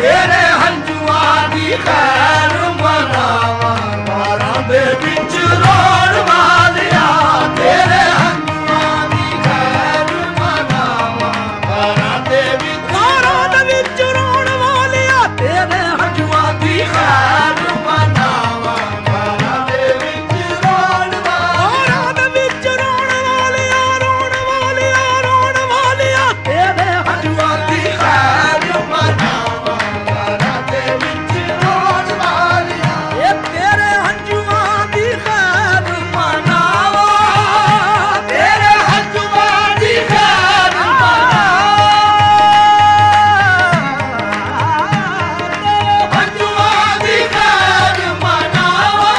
तेरे हंजुआ दी खैर मनावा बारां दे विच रोण वालिया तेरे हंजुआ दी खैर मनावा बारां दे विच रोण वालिया तेरे हंजुआ दी खैर मनावा बारां दे विच रोण वालिया रोण वालिया तेरे हंजुआ दी खैर मनावा बारां दे विच रोण वालिया तेरे हंजुआ दी खैर मनावा तेरे हंजुआ दी खैर हंजुआ दी खैर मनावा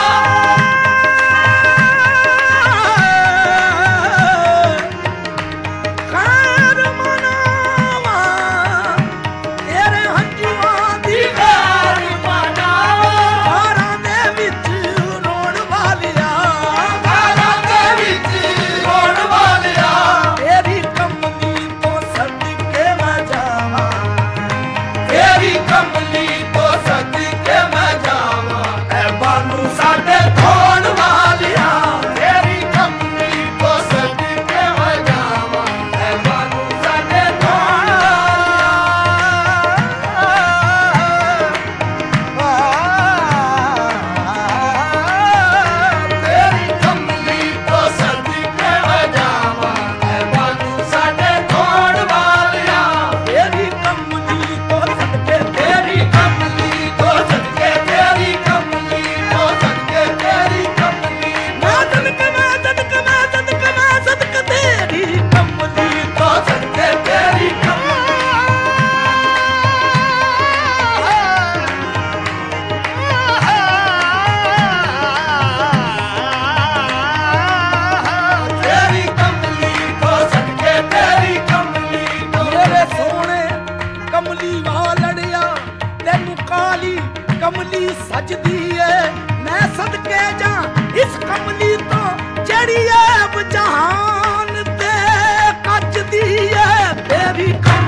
खैर मनावा तेरे हंजुआ दी खैर मनावा बारां दे विच रोण वालिया बारां दे विच रोण वालिया तेरी कमली तो सदके मैं जावां तेरी कमली तो सदके मैं जावां ऐ बानू साडे धोण वालिया तेरी कमली तो सदके मैं जावां ऐ बानू साडे धोण तेरी कमली तो सदके मैं जावां ऐ बानू साडे धोण वालिया तेरी कमली तो सदके तेरी कमली तो सदके तेरी कमली तो सदके तेरी कमली मैं सदके तेरी कमली तो सदके तेरी तेरी कमली तो सदके तेरी कमली तो मेरे सोने कमली वालड़िया तेनू काली कमली सजदी है मैं सदके जा इस कमली तो जड़ी है जहान ते कजदी है तेरी कमली